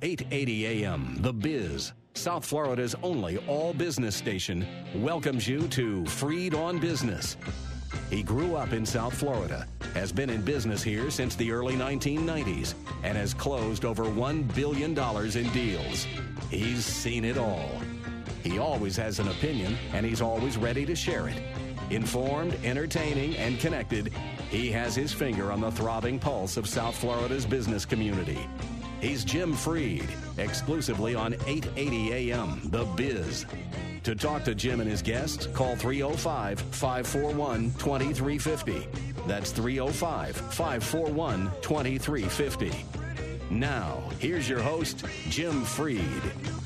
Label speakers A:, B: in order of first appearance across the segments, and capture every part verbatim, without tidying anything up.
A: eight eighty A M, The Biz, South Florida's only all-business station, welcomes you to Freed on Business. He grew up in South Florida, has been in business here since the early nineteen nineties, and has closed over one billion dollars in deals. He's seen it all. He always has an opinion, and he's always ready to share it. Informed, entertaining, and connected, he has his finger on the throbbing pulse of South Florida's business community. He's Jim Freed, exclusively on eight eighty A M, The Biz. To talk to Jim and his guests, call three oh five, five four one, two three five oh. That's three oh five, five four one, two three five oh. Now, here's your host, Jim Freed.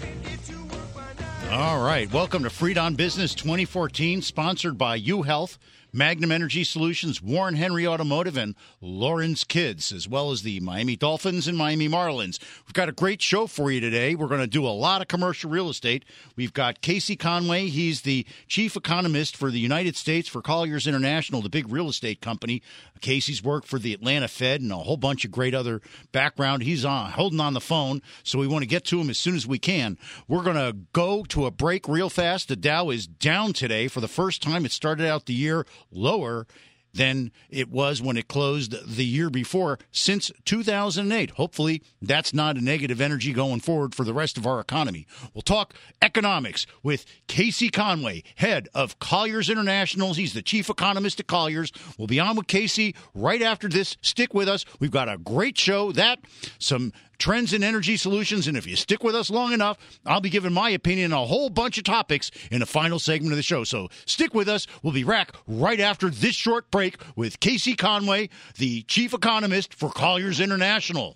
B: All right. Welcome to Freed on Business twenty fourteen, sponsored by UHealth, Magnum Energy Solutions, Warren Henry Automotive, and Lawrence Kids, as well as the Miami Dolphins and Miami Marlins. We've got a great show for you today. We're going to do a lot of commercial real estate. We've got Casey Conway. He's the chief economist for the United States for Colliers International, the big real estate company. Casey's worked for the Atlanta Fed and a whole bunch of great other background. He's on holding on the phone, so we want to get to him as soon as we can. We're going to go to a break real fast. The Dow is down today for the first time. It started out the year lower than it was when it closed the year before since two thousand eight. Hopefully, that's not a negative energy going forward for the rest of our economy. We'll talk economics with Casey Conway, head of Colliers International. He's the chief economist at Colliers. We'll be on with Casey right after this. Stick with us. We've got a great show. That, some trends in energy solutions, and if you stick with us long enough, I'll be giving my opinion on a whole bunch of topics in the final segment of the show. So stick with us. We'll be back right after this short break with Casey Conway, the chief economist for Colliers International.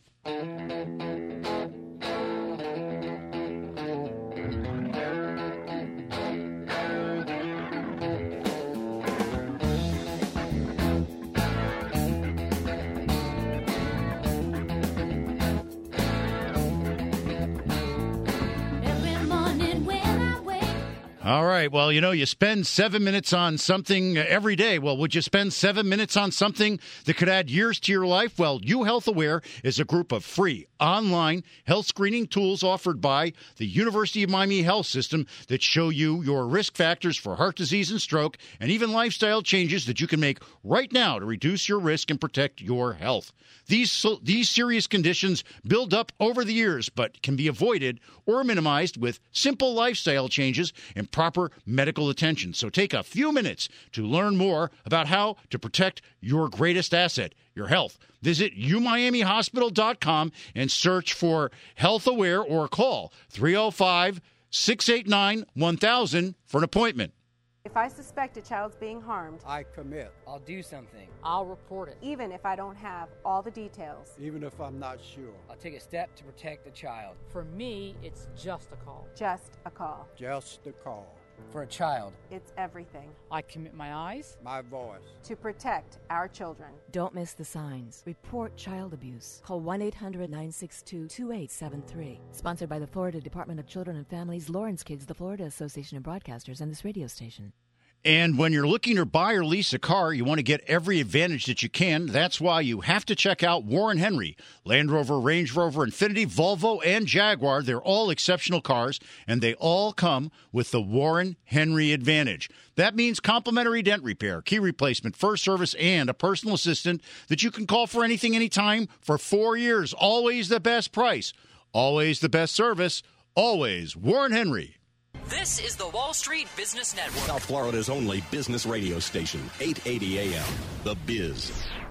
B: All right. Well, you know, you spend seven minutes on something every day. Well, would you spend seven minutes on something that could add years to your life? Well, UHealth Aware is a group of free online health screening tools offered by the University of Miami Health System that show you your risk factors for heart disease and stroke, and even lifestyle changes that you can make right now to reduce your risk and protect your health. These, these serious conditions build up over the years, but can be avoided or minimized with simple lifestyle changes and proper medical attention. So take a few minutes to learn more about how to protect your greatest asset, your health. Visit u miami hospital dot com and search for Health Aware or call three oh five, six eight nine, one thousand for an appointment.
C: If I suspect a child's being harmed,
D: I commit.
E: I'll do something. I'll report it.
C: Even if I don't have all the details.
D: Even if I'm not sure.
E: I'll take a step to protect the child.
F: For me, it's just a call.
C: Just a call.
D: Just a call.
E: For a child,
C: it's everything.
F: I commit my eyes,
D: my voice,
C: to protect our children.
G: Don't miss the signs. Report child abuse. Call one eight hundred, nine six two, two eight seven three. Sponsored by the Florida Department of Children and Families, Lawrence Kids, the Florida Association of Broadcasters, and this radio station.
B: And when you're looking to buy or lease a car, you want to get every advantage that you can. That's why you have to check out Warren Henry. Land Rover, Range Rover, Infiniti, Volvo, and Jaguar. They're all exceptional cars, and they all come with the Warren Henry Advantage. That means complimentary dent repair, key replacement, first service, and a personal assistant that you can call for anything, anytime for four years. Always the best price. Always the best service. Always Warren Henry.
H: This is the Wall Street Business Network.
A: South Florida's only business radio station, eight eighty A M, The Biz.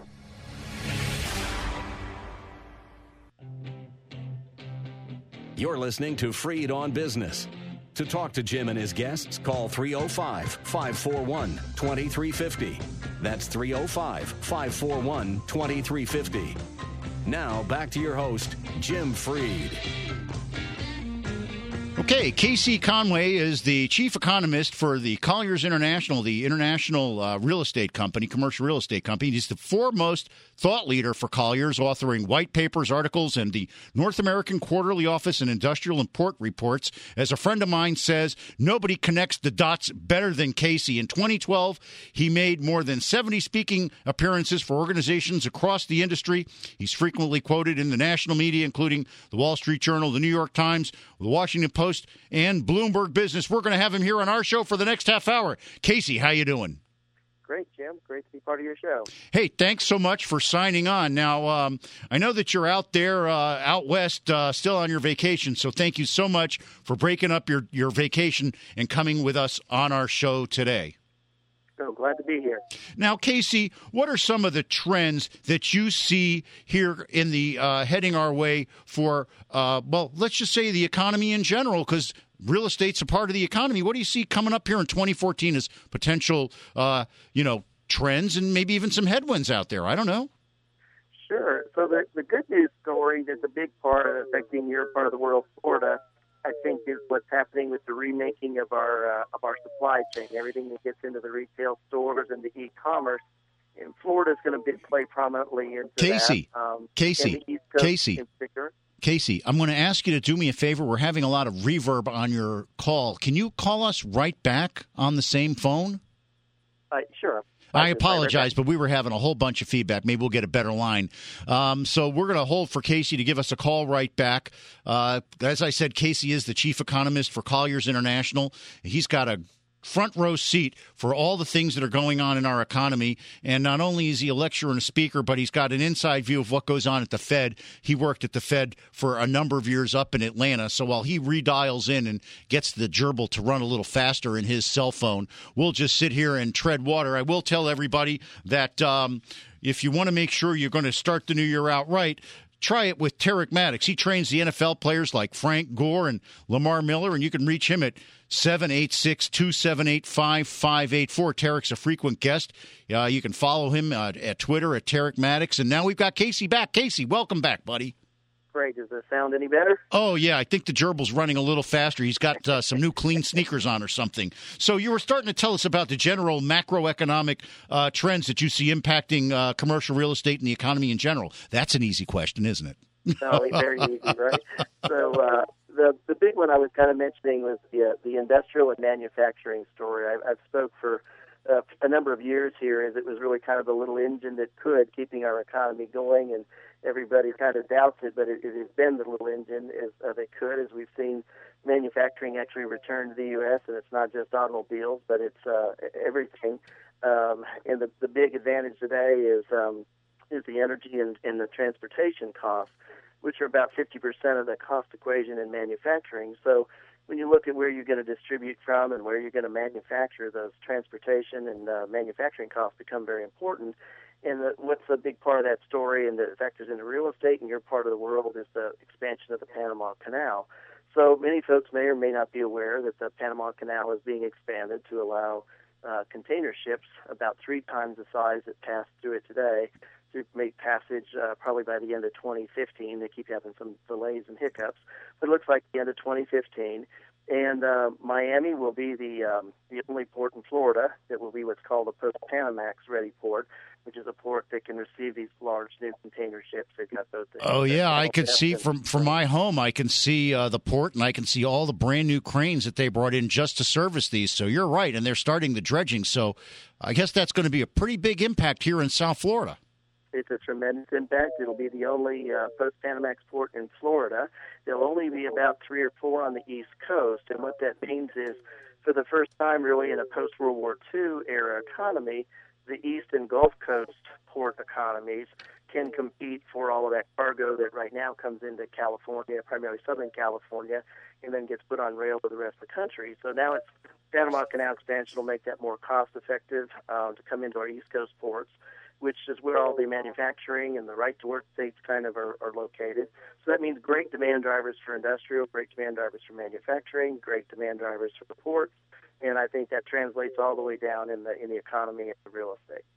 A: You're listening to Freed on Business. To talk to Jim and his guests, call three oh five, five four one, two three five oh. That's three oh five, five four one, two three five oh. Now, back to your host, Jim Freed.
B: Okay, Casey Conway is the chief economist for the Colliers International, the international uh, real estate company, commercial real estate company. He's the foremost thought leader for Colliers, authoring white papers, articles, and the North American Quarterly Office and Industrial Import Reports. As a friend of mine says, nobody connects the dots better than Casey. In twenty twelve, he made more than seventy speaking appearances for organizations across the industry. He's frequently quoted in the national media, including the Wall Street Journal, the New York Times, the Washington Post, and Bloomberg Business. We're going to have him here on our show for the next half hour. Casey, how you doing?
I: Great, Jim. Great to be part of your show.
B: Hey, thanks so much for signing on. Now, um, I know that you're out there, uh, out west, uh, still on your vacation, so thank you so much for breaking up your, your vacation and coming with us on our show today.
I: So glad to be here.
B: Now, Casey, what are some of the trends that you see here in the uh, heading our way for, uh, well, let's just say the economy in general, because real estate's a part of the economy. What do you see coming up here in twenty fourteen as potential, uh, you know, trends and maybe even some headwinds out there? I don't know.
I: Sure. So the, the good news story that's a big part affecting your part of the world, Florida, I think, is what's happening with the remaking of our uh, of our supply chain. Everything that gets into the retail stores and the e-commerce. And Florida is going to be, play prominently into
B: Casey,
I: that. Um,
B: Casey,
I: and the East Coast
B: Casey,
I: in particular.
B: Casey, I'm going to ask you to do me a favor. We're having a lot of reverb on your call. Can you call us right back on the same phone?
I: Uh, sure.
B: I apologize, but we were having a whole bunch of feedback. Maybe we'll get a better line. Um, so we're going to hold for Casey to give us a call right back. Uh, as I said, Casey is the chief economist for Colliers International. He's got a front row seat for all the things that are going on in our economy. And not only is he a lecturer and a speaker, but he's got an inside view of what goes on at the Fed. He worked at the Fed for a number of years up in Atlanta. So while he redials in and gets the gerbil to run a little faster in his cell phone, we'll just sit here and tread water. I will tell everybody that um, if you want to make sure you're going to start the new year out right, try it with Tarek Maddox. He trains the N F L players like Frank Gore and Lamar Miller, and you can reach him at seven eight six, two seven eight, five five eight four. Tarek's a frequent guest. Uh, you can follow him uh, at Twitter at Tarek Maddox. And now we've got Casey back. Casey, welcome back, buddy.
I: Great. Does this sound any better?
B: Oh, yeah. I think the gerbil's running a little faster. He's got uh, some new clean sneakers on or something. So you were starting to tell us about the general macroeconomic uh, trends that you see impacting uh, commercial real estate and the economy in general. That's an easy question, isn't it?
I: No, very easy, right? So uh, the the big one I was kind of mentioning was the uh, the industrial and manufacturing story. I, I've spoke for uh, a number of years here as it was really kind of the little engine that could keeping our economy going, and everybody kind of doubts it, but it, it has been the little engine as uh, they could, as we've seen manufacturing actually return to the U S, and it's not just automobiles, but it's uh, everything. Um, and the, the big advantage today is um, is the energy and, and the transportation costs, which are about fifty percent of the cost equation in manufacturing. So when you look at where you're going to distribute from and where you're going to manufacture, those transportation and uh, manufacturing costs become very important. And the, what's a big part of that story and that factors into real estate in your part of the world is the expansion of the Panama Canal. So many folks may or may not be aware that the Panama Canal is being expanded to allow uh, container ships about three times the size that pass through it today to make passage uh, probably by the end of twenty fifteen. They keep having some delays and hiccups, but it looks like the end of twenty fifteen. And uh, Miami will be the um, the only port in Florida that will be what's called a post-Panamax ready port, which is a port that can receive these large new container ships. They've got both. The,
B: oh, yeah, I could see
I: and,
B: from, from my home, I can see uh, the port, and I can see all the brand-new cranes that they brought in just to service these. So you're right, and they're starting the dredging. So I guess that's going to be a pretty big impact here in South Florida.
I: It's a tremendous impact. It'll be the only uh, post-Panamax port in Florida. There'll only be about three or four on the East Coast, and what that means is for the first time really in a post-World War Two era economy, the East and Gulf Coast port economies can compete for all of that cargo that right now comes into California, primarily Southern California, and then gets put on rail to the rest of the country. So now it's Panama Canal expansion will make that more cost-effective uh, to come into our East Coast ports, which is where all the manufacturing and the right-to-work states kind of are, are located. So that means great demand drivers for industrial, great demand drivers for manufacturing, great demand drivers for the ports, and I think that translates all the way down in the in the economy and the real estate.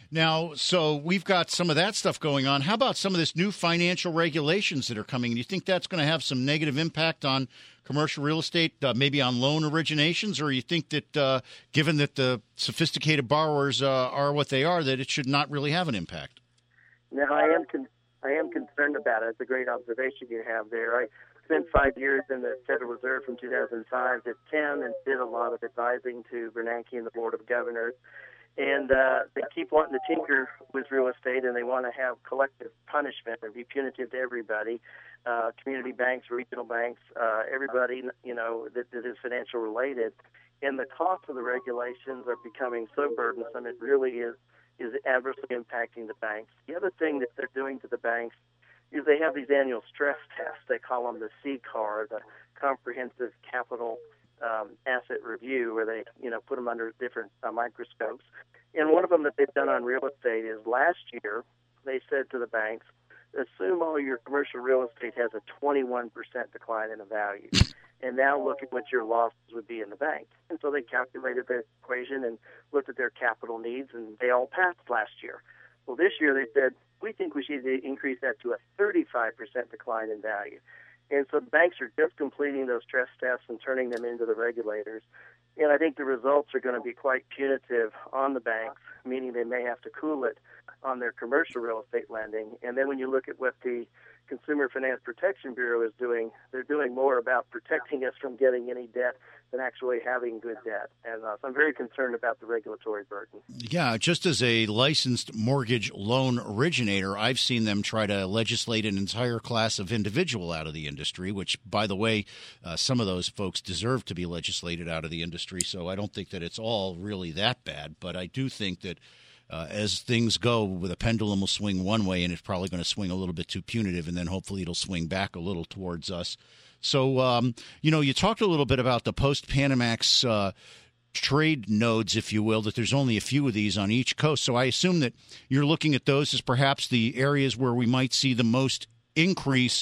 B: Now, so we've got some of that stuff going on. How about some of this new financial regulations that are coming? Do you think that's going to have some negative impact on commercial real estate, uh, maybe on loan originations, or you think that uh, given that the sophisticated borrowers uh, are what they are, that it should not really have an impact?
I: No, I am con- I am concerned about it. It's a great observation you have there. I spent five years in the Federal Reserve from two thousand five to ten and did a lot of advising to Bernanke and the Board of Governors. And uh, they keep wanting to tinker with real estate, and they want to have collective punishment and be punitive to everybody, uh, community banks, regional banks, uh, everybody, you know, that, that is financial related. And the cost of the regulations are becoming so burdensome, it really is, is adversely impacting the banks. The other thing that they're doing to the banks is they have these annual stress tests. They call them the C C A R, the Comprehensive Capital Um, asset review, where they, you know, put them under different uh, microscopes. And one of them that they've done on real estate is last year they said to the banks, assume all your commercial real estate has a twenty-one percent decline in the value, and now look at what your losses would be in the bank. And so they calculated the equation and looked at their capital needs, and they all passed last year. Well, this year they said, we think we should increase that to a thirty-five percent decline in value. And so the banks are just completing those stress tests and turning them into the regulators. And I think the results are going to be quite punitive on the banks, meaning they may have to cool it on their commercial real estate lending. And then when you look at what the Consumer Finance Protection Bureau is doing, they're doing more about protecting us from getting any debt than actually having good debt. And uh, so I'm very concerned about the regulatory burden.
B: Yeah, just as a licensed mortgage loan originator, I've seen them try to legislate an entire class of individual out of the industry, which, by the way, uh, some of those folks deserve to be legislated out of the industry. So I don't think that it's all really that bad. But I do think that Uh, as things go, the pendulum will swing one way, and it's probably going to swing a little bit too punitive, and then hopefully it'll swing back a little towards us. So, um, you know, you talked a little bit about the post-Panamax uh, trade nodes, if you will, that there's only a few of these on each coast. So I assume that you're looking at those as perhaps the areas where we might see the most increase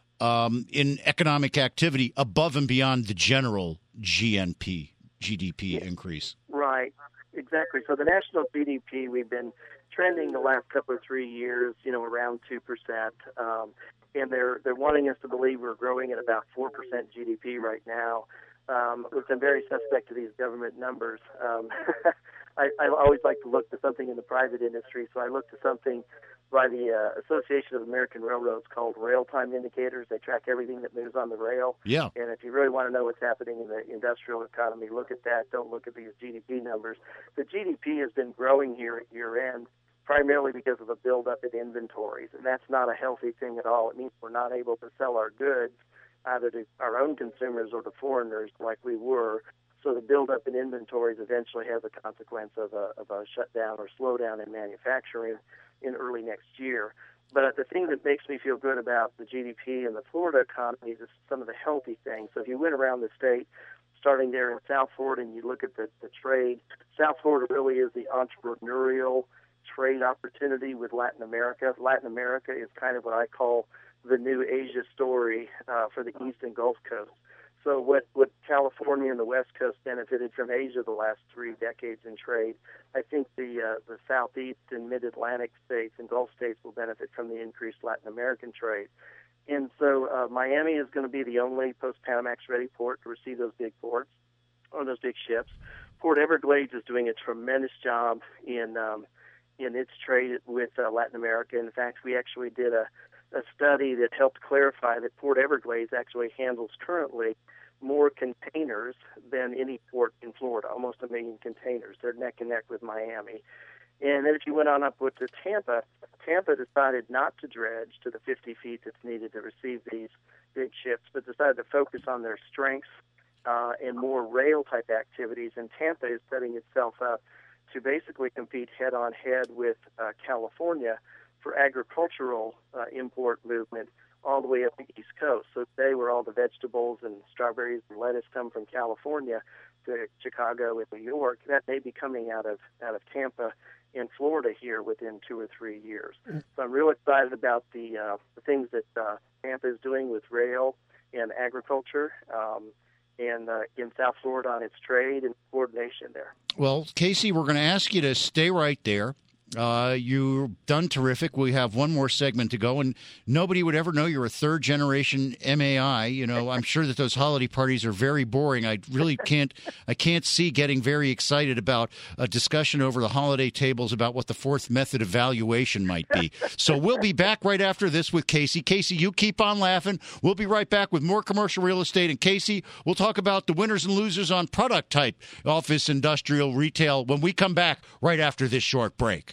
B: um, in economic activity above and beyond the general G N P, G D P
I: yeah.
B: increase.
I: Right. Exactly. So the national G D P, we've been trending the last couple of three years, you know, around two percent. Um, and they're they're wanting us to believe we're growing at about four percent G D P right now, um, which I'm very suspect to these government numbers. Um, I, I always like to look to something in the private industry, so I look to something by the uh, Association of American Railroads called Rail Time Indicators. They track everything that moves on the rail.
B: Yeah.
I: And if you really want to know what's happening in the industrial economy, look at that. Don't look at these G D P numbers. The G D P has been growing here at year-end primarily because of a buildup in inventories, and that's not a healthy thing at all. It means we're not able to sell our goods either to our own consumers or to foreigners like we were. So the buildup in inventories eventually has a consequence of a, of a shutdown or slowdown in manufacturing in early next year. But the thing that makes me feel good about the G D P and the Florida economy is some of the healthy things. So if you went around the state, starting there in South Florida, and you look at the, the trade, South Florida really is the entrepreneurial trade opportunity with Latin America. Latin America is kind of what I call the new Asia story uh, for the East and Gulf Coast. So what, what California and the West Coast benefited from Asia the last three decades in trade, I think the uh, the Southeast and Mid-Atlantic states and Gulf states will benefit from the increased Latin American trade. And so uh, Miami is going to be the only post-Panamax ready port to receive those big ports, or those big ships. Port Everglades is doing a tremendous job in um, in its trade with uh, Latin America. In fact, we actually did a, a study that helped clarify that Port Everglades actually handles currently more containers than any port in Florida, almost a million containers. They're neck and neck with Miami. And then if you went on up to Tampa, Tampa decided not to dredge to the fifty feet that's needed to receive these big ships, but decided to focus on their strengths uh, and more rail-type activities. And Tampa is setting itself up to basically compete head-on-head with uh, California for agricultural uh, import movement all the way up the East Coast. So today where all the vegetables and strawberries and lettuce come from California to Chicago and New York, that may be coming out of out of Tampa in Florida here within two or three years. So I'm real excited about the, uh, the things that uh, Tampa is doing with rail and agriculture, um, and uh, in South Florida on its trade and coordination there.
B: Well, Casey, we're going to ask you to stay right there. Uh, you've done terrific. We have one more segment to go, and nobody would ever know you're a third-generation M A I. You know, I'm sure that those holiday parties are very boring. I really can't I can't see getting very excited about a discussion over the holiday tables about what the fourth method of valuation might be. So we'll be back right after this with Casey. Casey, you keep on laughing. We'll be right back with more commercial real estate. And Casey, we'll talk about the winners and losers on product type, office, industrial, retail, when we come back right after this short break.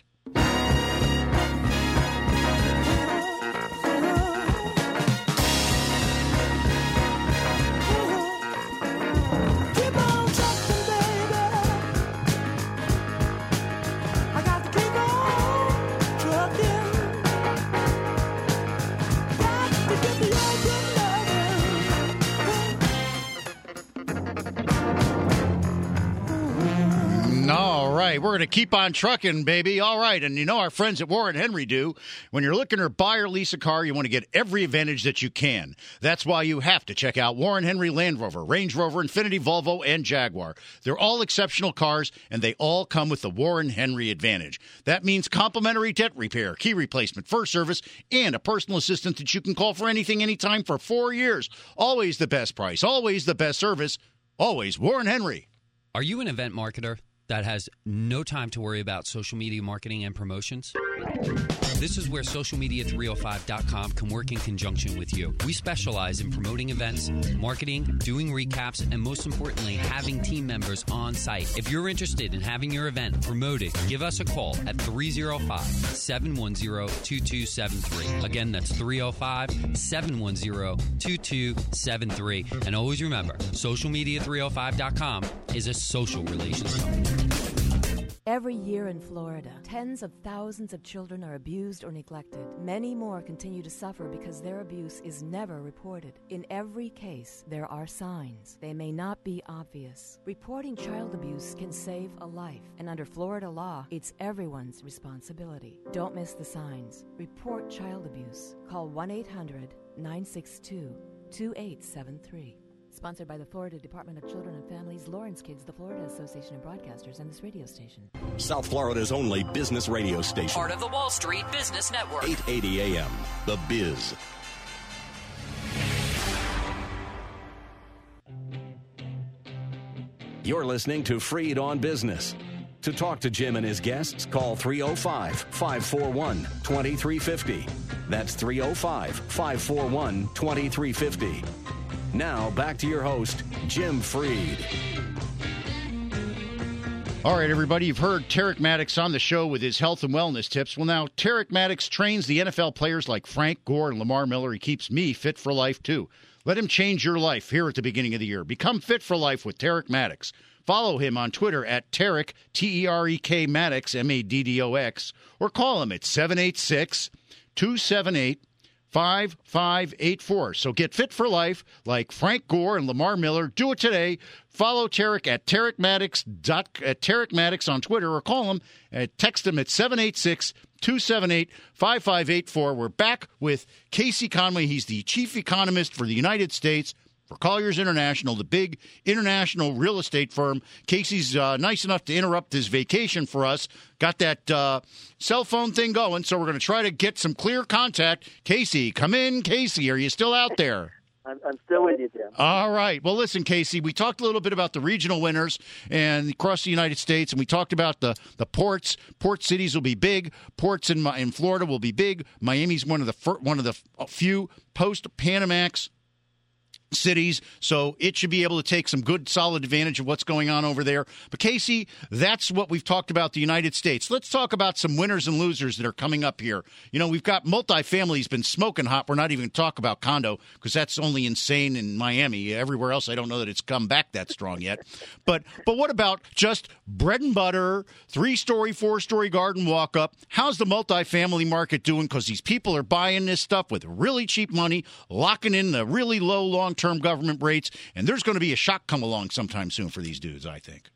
B: We're going to keep on trucking, baby. All right. And you know our friends at Warren Henry do. When you're looking to buy or lease a car, you want to get every advantage that you can. That's why you have to check out Warren Henry Land Rover, Range Rover, Infiniti, Volvo, and Jaguar. They're all exceptional cars, and they all come with the Warren Henry Advantage. That means complimentary debt repair, key replacement, first service, and a personal assistant that you can call for anything, anytime for four years. Always the best price, always the best service, always Warren Henry.
J: Are you an event marketer that has no time to worry about social media marketing and promotions? This is where social media three oh five dot com can work in conjunction with you. We specialize in promoting events, marketing, doing recaps, and most importantly, having team members on site. If you're interested in having your event promoted, give us a call at three oh five, seven one zero, two two seven three. Again, that's three oh five, seven one zero, two two seven three. And always remember, social media three oh five dot com is a social relations company.
G: Every year in Florida, tens of thousands of children are abused or neglected. Many more continue to suffer because their abuse is never reported. In every case, there are signs. They may not be obvious. Reporting child abuse can save a life, and under Florida law, it's everyone's responsibility. Don't miss the signs. Report child abuse. Call one eight hundred, nine six two, two eight seven three. Sponsored by the Florida Department of Children and Families, Lawrence Kids, the Florida Association of Broadcasters, and this radio station.
A: South Florida's only business radio station.
H: Part of the Wall Street Business Network.
A: eight eighty A M, The Biz. You're listening to Freed on Business. To talk to Jim and his guests, call three oh five, five four one, two three five oh. That's three oh five, five four one, two three five oh. Now, back to your host, Jim Freed.
B: All right, everybody, you've heard Tarek Maddox on the show with his health and wellness tips. Well, now, Tarek Maddox trains the N F L players like Frank Gore and Lamar Miller. He keeps me fit for life, too. Let him change your life here at the beginning of the year. Become fit for life with Tarek Maddox. Follow him on Twitter at Tarek, T E R E K Maddox, M A D D O X, or call him at seven eight six, two seven eight, five five eight four. So get fit for life like Frank Gore and Lamar Miller. Do it today. Follow Tarek at Tarek Maddox, at Tarek Maddox on Twitter, or call him and text him at seven eight six, two seven eight, five five eight four. We're back with Casey Conway. He's the chief economist for the United States for Colliers International, the big international real estate firm. Casey's uh, nice enough to interrupt his vacation for us. Got that uh, cell phone thing going, so we're going to try to get some clear contact. Casey, come in. Casey, are you still out there?
I: I'm, I'm still with you, Jim.
B: All right. Well, listen, Casey, we talked a little bit about the regional winners and across the United States, and we talked about the, the ports. Port cities will be big. Ports in in Florida will be big. Miami's one of the fir- one of the few post-Panamax cities, so it should be able to take some good, solid advantage of what's going on over there. But, Casey, that's what we've talked about the United States. Let's talk about some winners and losers that are coming up here. You know, we've got multifamily has been smoking hot. We're not even going to talk about condo because that's only insane in Miami. Everywhere else, I don't know that it's come back that strong yet. But but what about just bread and butter, three-story, four-story garden walk-up? How's the multifamily market doing? Because these people are buying this stuff with really cheap money, locking in the really low long-term government rates, and there's going to be a shock come along sometime soon for these dudes, I think.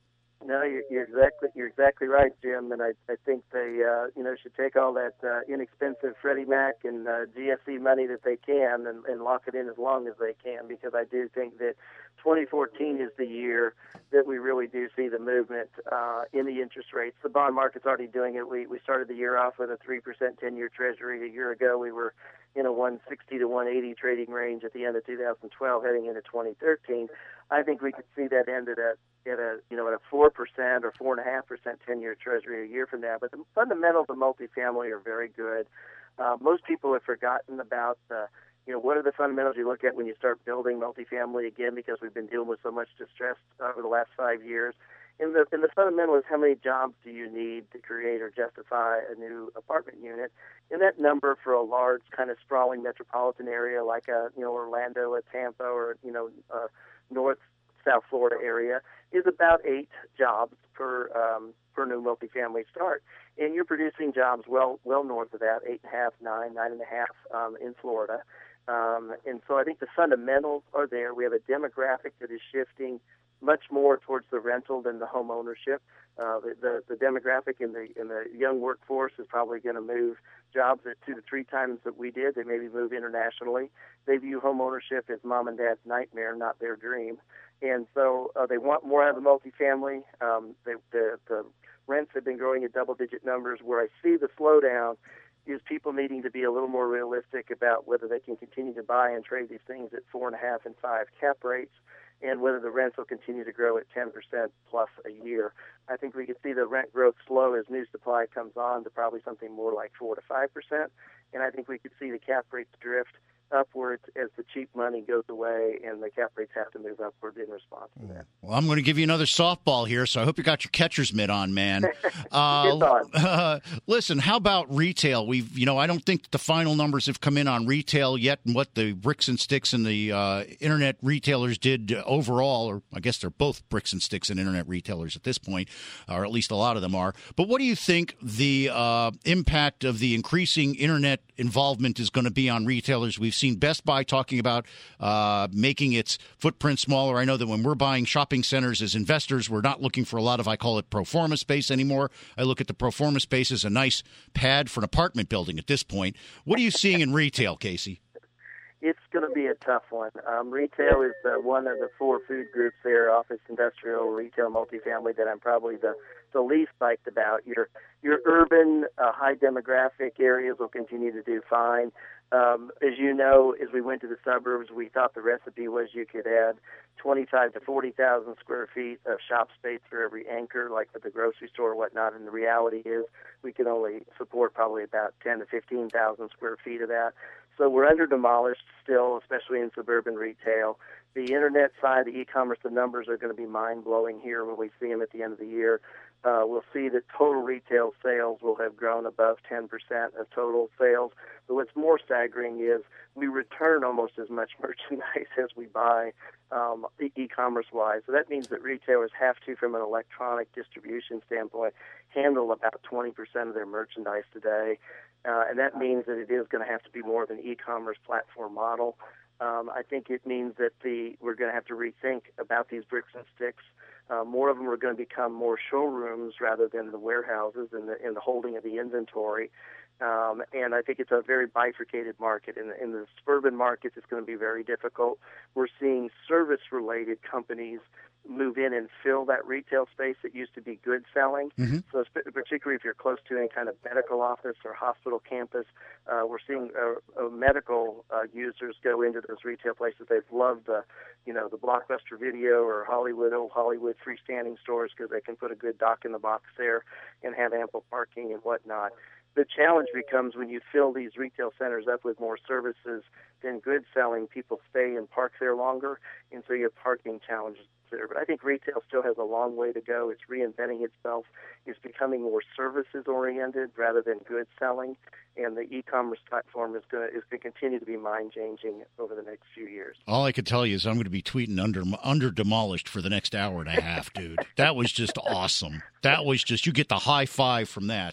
I: No, you're, you're exactly you're exactly right, Jim. And I, I think they uh, you know should take all that uh, inexpensive Freddie Mac and uh, G S E money that they can and, and lock it in as long as they can, because I do think that twenty fourteen is the year that we really do see the movement uh, in the interest rates. The bond market's already doing it. We we started the year off with a three percent ten-year Treasury. A year ago, we were in a one sixty to one eighty trading range at the end of two thousand twelve, heading into twenty thirteen. I think we could see that end at a at a you know at a four percent or four and a half percent ten-year Treasury a year from now. But the fundamentals of multifamily are very good. Uh, most people have forgotten about the you know what are the fundamentals you look at when you start building multifamily again, because we've been dealing with so much distress over the last five years. And the, and the fundamental is how many jobs do you need to create or justify a new apartment unit? And that number for a large kind of sprawling metropolitan area like a you know Orlando, a Tampa, or you know uh, North South Florida area is about eight jobs per um, per new multifamily start, and you're producing jobs well well north of that, eight and a half, nine, nine and a half um, in Florida. Um, and so I think the fundamentals are there. We have a demographic that is shifting much more towards the rental than the home ownership. Uh, the, the, the demographic in the in the young workforce is probably going to move jobs at two to three times that we did. They maybe move internationally. They view home ownership as mom and dad's nightmare, not their dream. And so uh, they want more out of the multifamily. Um, they, the, the rents have been growing at double-digit numbers. Where I see the slowdown is people needing to be a little more realistic about whether they can continue to buy and trade these things at four and a half and five cap rates, and whether the rents will continue to grow at ten percent plus a year. I think we could see the rent growth slow as new supply comes on to probably something more like four to five percent, and I think we could see the cap rates drift upwards as the cheap money goes away and the cap rates have to move upward in response to that.
B: Well, I'm going to give you another softball here, so I hope you got your catcher's mitt on, man. uh,
I: on.
B: uh, listen, how about retail? We've, you know, I don't think the final numbers have come in on retail yet, and what the bricks and sticks and the uh, internet retailers did overall, or I guess they're both bricks and sticks and internet retailers at this point, or at least a lot of them are. But what do you think the uh, impact of the increasing internet involvement is going to be on retailers? We've seen Best Buy talking about uh, making its footprint smaller. I know that when we're buying shopping centers as investors, we're not looking for a lot of, I call it pro forma space anymore. I look at the pro forma space as a nice pad for an apartment building at this point. What are you seeing in retail, Casey?
I: It's going to be a tough one. Um, retail is uh, one of the four food groups there, office, industrial, retail, multifamily, that I'm probably the, the least psyched about. Your your urban, uh, high demographic areas will continue to do fine. Um, as you know, as we went to the suburbs, we thought the recipe was you could add twenty-five to forty thousand square feet of shop space for every anchor, like at the grocery store or whatnot. And the reality is we can only support probably about ten to fifteen thousand square feet of that. So we're under demolished still, especially in suburban retail. The internet side, the e-commerce, the numbers are going to be mind-blowing here when we see them at the end of the year. Uh, we'll see that total retail sales will have grown above ten percent of total sales. But what's more staggering is we return almost as much merchandise as we buy um, e-commerce-wise. So that means that retailers have to, from an electronic distribution standpoint, handle about twenty percent of their merchandise today. Uh, and that means that it is going to have to be more of an e-commerce platform model. Um, I think it means that the we're going to have to rethink about these bricks and sticks. Uh, more of them are going to become more showrooms rather than the warehouses and the, and the holding of the inventory. Um, and I think it's a very bifurcated market. In the, in the suburban markets, it's going to be very difficult. We're seeing service-related companies move in and fill that retail space that used to be good selling. Mm-hmm. So particularly if you're close to any kind of medical office or hospital campus, uh, we're seeing uh, uh, medical uh, users go into those retail places. They've loved the, you know, the Blockbuster Video or Hollywood, old Hollywood freestanding stores because they can put a good dock in the box there and have ample parking and whatnot. The challenge becomes when you fill these retail centers up with more services than good selling, people stay and park there longer, and so you have parking challenges there. But I think retail still has a long way to go. It's reinventing itself. It's becoming more services-oriented rather than good selling, and the e-commerce platform is going to is going to continue to be mind-changing over the next few years.
B: All I could tell you is I'm going to be tweeting under under demolished for the next hour and a half, dude. That was just awesome. That was just, you get the high five from that.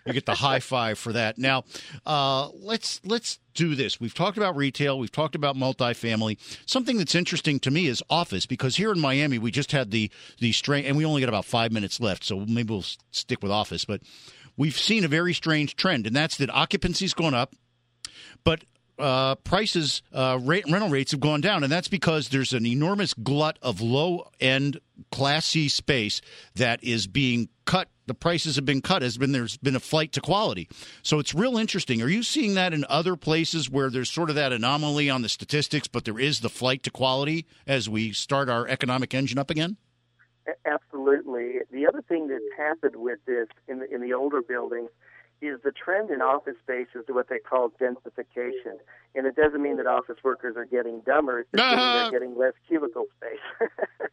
B: you get the high five for that. Now, uh, let's let's do this. We've talked about retail. We've talked about multifamily. Something that's interesting to me is office, because here in Miami we just had the the strain, and we only got about five minutes left, so maybe we'll stick with office. But we've seen a very strange trend, and that's that occupancy's gone up, but Uh, prices, uh, rate, rental rates have gone down, and that's because there's an enormous glut of low-end Class C space that is being cut. The prices have been cut. Has been there's been a flight to quality. So it's real interesting. Are you seeing that in other places where there's sort of that anomaly on the statistics, but there is the flight to quality as we start our economic engine up again?
I: Absolutely. The other thing that's happened with this in the, in the older buildings is the trend in office space is what they call densification. And it doesn't mean that office workers are getting dumber. It's just uh-huh. they're getting less cubicle space.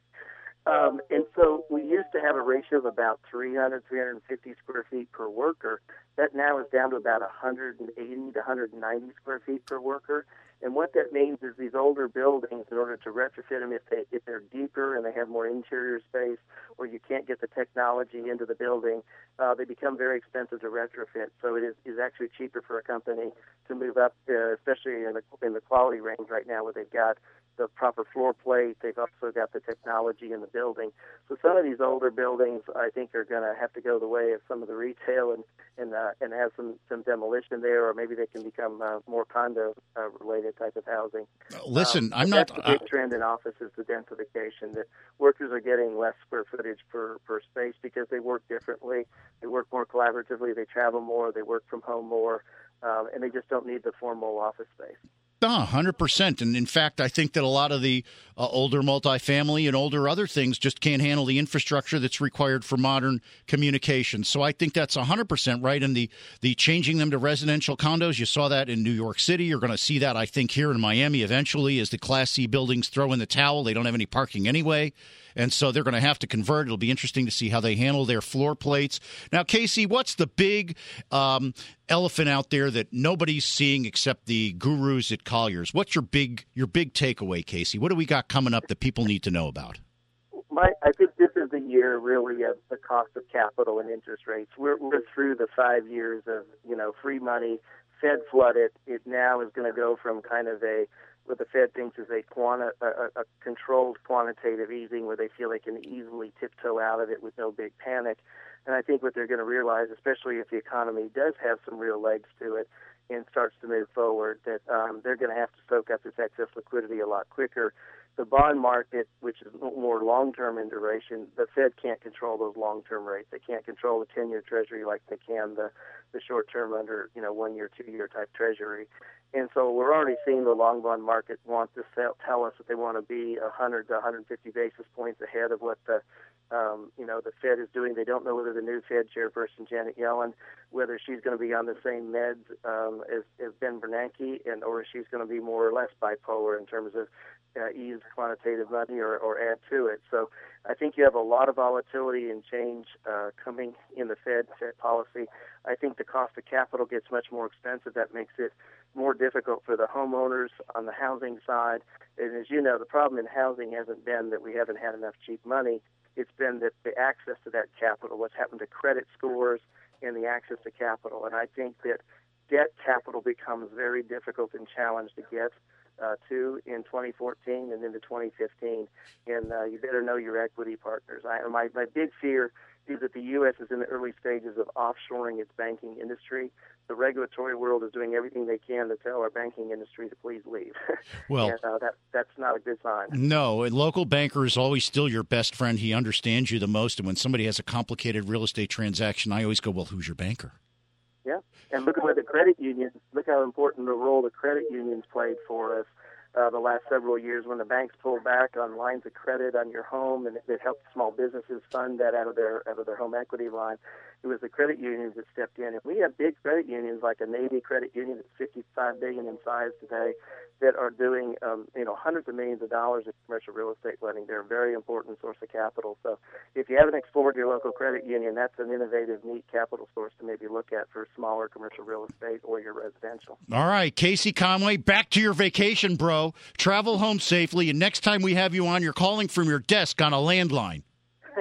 I: um, and so we used to have a ratio of about three hundred, three hundred fifty square feet per worker. That now is down to about one hundred eighty to one hundred ninety square feet per worker. And what that means is these older buildings, in order to retrofit them, if, they, if they're deeper and they have more interior space, or you can't get the technology into the building, uh, they become very expensive to retrofit. So it is, is actually cheaper for a company to move up, uh, especially in the, in the quality range right now, where they've got the proper floor plate. They've also got the technology in the building. So some of these older buildings, I think, are going to have to go the way of some of the retail and and uh, and have some, some demolition there, or maybe they can become uh, more condo uh, related type of housing.
B: Listen,
I: um,
B: I'm not.
I: That's the big uh, trend in office is the densification. That workers are getting less square footage per per space because they work differently. They work more collaboratively. They travel more. They work from home more, um, and they just don't need the formal office space.
B: Oh, one hundred percent. And in fact, I think that a lot of the uh, older multifamily and older other things just can't handle the infrastructure that's required for modern communication. So I think that's one hundred percent right. And the, the changing them to residential condos, you saw that in New York City. You're going to see that, I think, here in Miami eventually as the Class C buildings throw in the towel. They don't have any parking anyway. And so they're going to have to convert. It'll be interesting to see how they handle their floor plates. Now, Casey, what's the big um, elephant out there that nobody's seeing except the gurus at Colliers? What's your big your big takeaway, Casey? What do we got coming up that people need to know about?
I: My, I think this is the year really of the cost of capital and interest rates. We're, we're through the five years of, you know, free money, Fed flooded. It now is going to go from kind of a what the Fed thinks is a, quanti- a, a controlled quantitative easing where they feel they can easily tiptoe out of it with no big panic. And I think what they're going to realize, especially if the economy does have some real legs to it and starts to move forward, that um, they're going to have to soak up this excess liquidity a lot quicker. The bond market, which is more long-term in duration, the Fed can't control those long-term rates. They can't control the ten-year Treasury like they can the, the short-term under, you know, one-year, two-year type Treasury. And so we're already seeing the long bond market want to sell, tell us that they want to be one hundred to one hundred fifty basis points ahead of what the, um, you know, the Fed is doing. They don't know whether the new Fed chairperson, Janet Yellen, whether she's going to be on the same meds um, as, as Ben Bernanke, and or she's going to be more or less bipolar in terms of uh, ease quantitative money or, or add to it. So I think you have a lot of volatility and change uh, coming in the Fed, Fed policy. I think the cost of capital gets much more expensive. That makes it more difficult for the homeowners on the housing side. And as you know, the problem in housing hasn't been that we haven't had enough cheap money. It's been that the access to that capital, what's happened to credit scores and the access to capital. And I think that debt capital becomes very difficult and challenged to get uh, to in twenty fourteen and into twenty fifteen. And uh, you better know your equity partners. I, my, my big fear is that the U S is in the early stages of offshoring its banking industry. The regulatory world is doing everything they can to tell our banking industry to please leave.
B: Well,
I: and, uh, that, that's not a good sign.
B: No, a local banker is always still your best friend. He understands you the most. And when somebody has a complicated real estate transaction, I always go, well, who's your banker?
I: Yeah, and look at what the credit unions, look how important the role the credit unions played for us uh, the last several years when the banks pulled back on lines of credit on your home, and it, it helped small businesses fund that out of their out of their home equity line. It was the credit unions that stepped in, and we have big credit unions like a Navy credit union that's fifty-five billion dollars in size today that are doing um, you know hundreds of millions of dollars in commercial real estate lending. They're a very important source of capital. So if you haven't explored your local credit union, that's an innovative, neat capital source to maybe look at for smaller commercial real estate or your residential.
B: All right, Casey Conway, back to your vacation, bro. Travel home safely, and next time we have you on, you're calling from your desk on a landline.
I: That's right.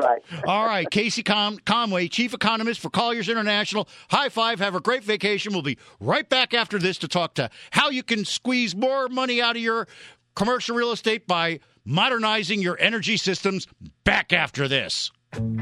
I: right.
B: All right. Casey Con- Conway, Chief Economist for Colliers International. High five. Have a great vacation. We'll be right back after this to talk to how you can squeeze more money out of your commercial real estate by modernizing your energy systems. Back after this.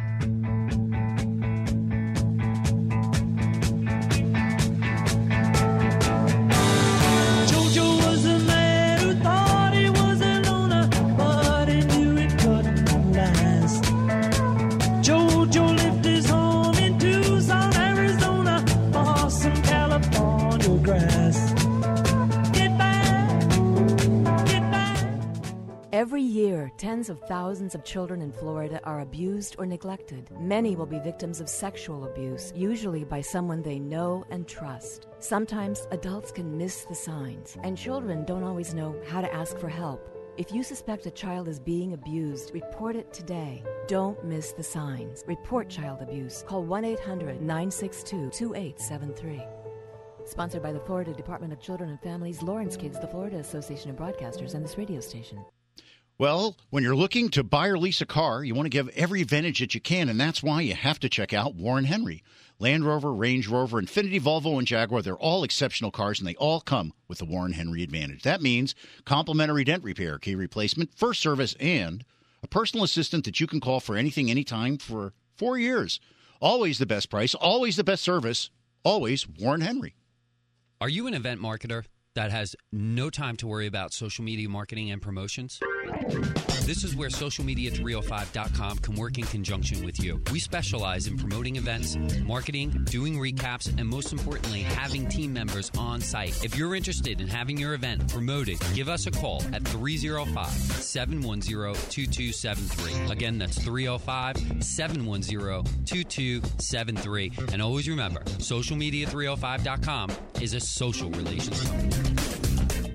G: Every year, tens of thousands of children in Florida are abused or neglected. Many will be victims of sexual abuse, usually by someone they know and trust. Sometimes adults can miss the signs, and children don't always know how to ask for help. If you suspect a child is being abused, report it today. Don't miss the signs. Report child abuse. Call one eight hundred nine six two two eight seven three. Sponsored by the Florida Department of Children and Families, Lawrence Kids, the Florida Association of Broadcasters, and this radio station.
B: Well, when you're looking to buy or lease a car, you want to give every advantage that you can, and that's why you have to check out Warren Henry. Land Rover, Range Rover, Infiniti, Volvo, and Jaguar, they're all exceptional cars, and they all come with the Warren Henry advantage. That means complimentary dent repair, key replacement, first service, and a personal assistant that you can call for anything, anytime for four years. Always the best price, always the best service, always Warren Henry.
J: Are you an event marketer that has no time to worry about social media marketing and promotions? This is where social media three oh five dot com can work in conjunction with you. We specialize in promoting events, marketing, doing recaps, and most importantly, having team members on site. If you're interested in having your event promoted, give us a call at three oh five, seven one zero, two two seven three. Again, that's three oh five, seven one zero, two two seven three. And always remember, social media three oh five dot com is a social relations company.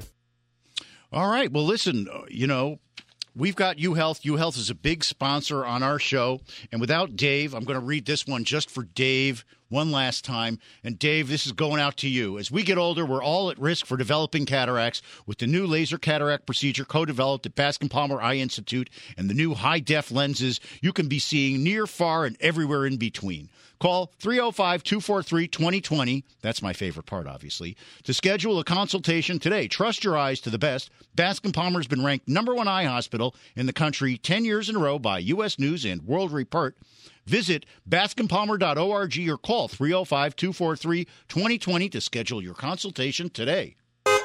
B: All right. Well, listen, you know, we've got UHealth. UHealth is a big sponsor on our show. And without Dave, I'm going to read this one just for Dave one last time. And Dave, this is going out to you. As we get older, we're all at risk for developing cataracts. With the new laser cataract procedure co-developed at Bascom Palmer Eye Institute and the new high-def lenses, you can be seeing near, far, and everywhere in between. Call three oh five, two four three, two oh two oh. That's my favorite part, obviously. To schedule a consultation today. Trust your eyes to the best. Bascom Palmer has been ranked number one eye hospital in the country ten years in a row by U S News and World Report. Visit bascom palmer dot org or call three oh five, two four three, two oh two oh to schedule your consultation today.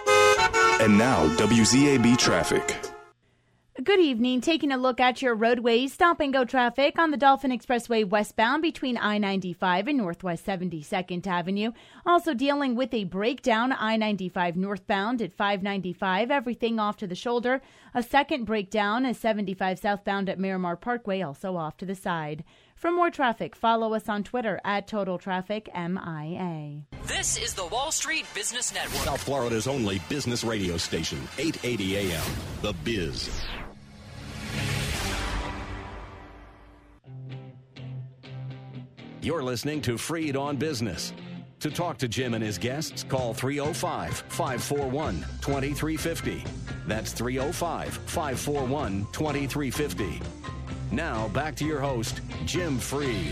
K: And now, W Z A B traffic.
L: Good evening. Taking a look at your roadways. Stop and go traffic on the Dolphin Expressway westbound between I ninety-five and Northwest seventy-second Avenue. Also dealing with a breakdown I ninety-five northbound at five ninety-five. Everything off to the shoulder. A second breakdown is seventy-five southbound at Miramar Parkway, also off to the side. For more traffic, follow us on Twitter at Total Traffic M I A.
H: This is the Wall Street Business Network,
A: South Florida's only business radio station, eight eighty A M, The Biz. You're listening to Freed on Business. To talk to Jim and his guests, call three oh five, five four one, two three five oh. That's three oh five, five four one, two three five oh. Now, back to your host, Jim Freed.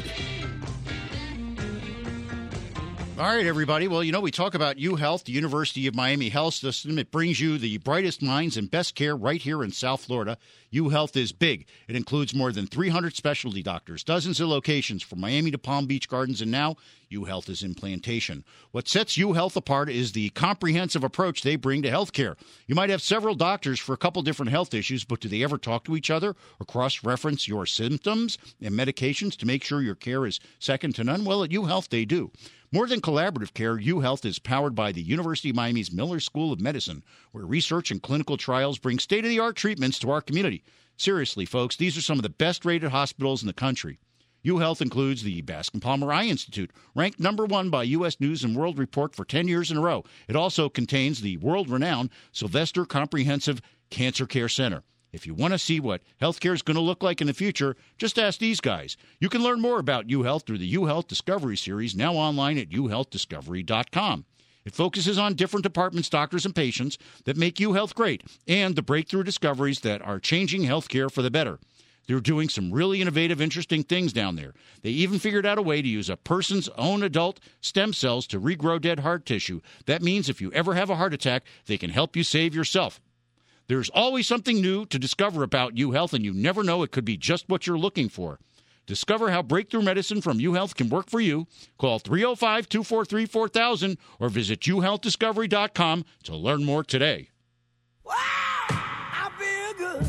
B: All right, everybody. Well, you know, we talk about UHealth, the University of Miami Health System. It brings you the brightest minds and best care right here in South Florida. UHealth is big. It includes more than three hundred specialty doctors, dozens of locations from Miami to Palm Beach Gardens, and now UHealth is in Plantation. What sets UHealth apart is the comprehensive approach they bring to health care. You might have several doctors for a couple different health issues, but do they ever talk to each other or cross-reference your symptoms and medications to make sure your care is second to none? Well, at UHealth, they do. More than collaborative care, UHealth is powered by the University of Miami's Miller School of Medicine, where research and clinical trials bring state-of-the-art treatments to our community. Seriously, folks, these are some of the best-rated hospitals in the country. UHealth includes the Bascom Palmer Eye Institute, ranked number one by U S News and World Report for ten years in a row. It also contains the world-renowned Sylvester Comprehensive Cancer Care Center. If you want to see what healthcare is going to look like in the future, just ask these guys. You can learn more about UHealth through the UHealth Discovery Series, now online at u health discovery dot com. It focuses on different departments, doctors, and patients that make UHealth great, and the breakthrough discoveries that are changing healthcare for the better. They're doing some really innovative, interesting things down there. They even figured out a way to use a person's own adult stem cells to regrow dead heart tissue. That means if you ever have a heart attack, they can help you save yourself. There's always something new to discover about UHealth, and you never know, it could be just what you're looking for. Discover how breakthrough medicine from UHealth can work for you. Call three oh five, two four three, four thousand or visit u health discovery dot com to learn more today.
M: Wow, I feel good.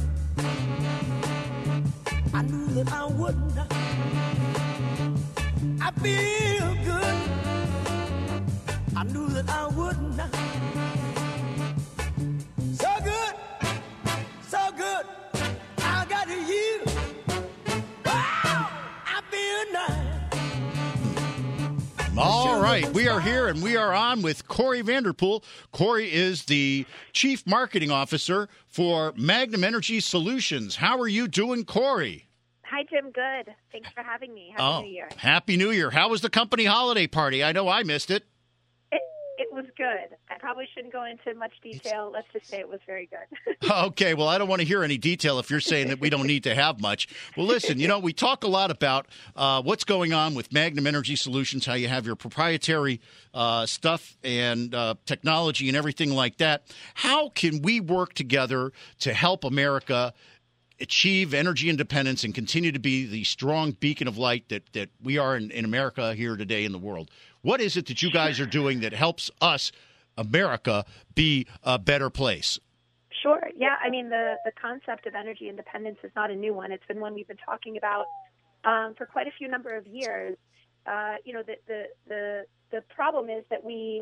M: I knew that I wouldn't. I feel good. I knew that I wouldn't. So good, so good. I got you. Wow, I feel nice.
B: All right, we are here and we are on with Corey Vanderpool. Corey is the Chief Marketing Officer for Magnum Energy Solutions. How are you doing, Corey?
N: Hi, Jim. Good. Thanks for having me. Happy
B: oh,
N: New Year.
B: Happy New Year. How was the company holiday party? I know I missed it.
N: It, it was good. I probably shouldn't go into much detail. Let's just say it was very good.
B: Okay, well, I don't want to hear any detail if you're saying that we don't need to have much. Well, listen, you know, we talk a lot about uh, what's going on with Magnum Energy Solutions, how you have your proprietary uh, stuff and uh, technology and everything like that. How can we work together to help America achieve energy independence and continue to be the strong beacon of light that, that we are in, in America here today in the world? What is it that you guys are doing that helps us, America, be a better place?
N: Sure. Yeah. I mean, the, the concept of energy independence is not a new one. It's been one we've been talking about um, for quite a few number of years. Uh, you know, the, the, the, the problem is that we...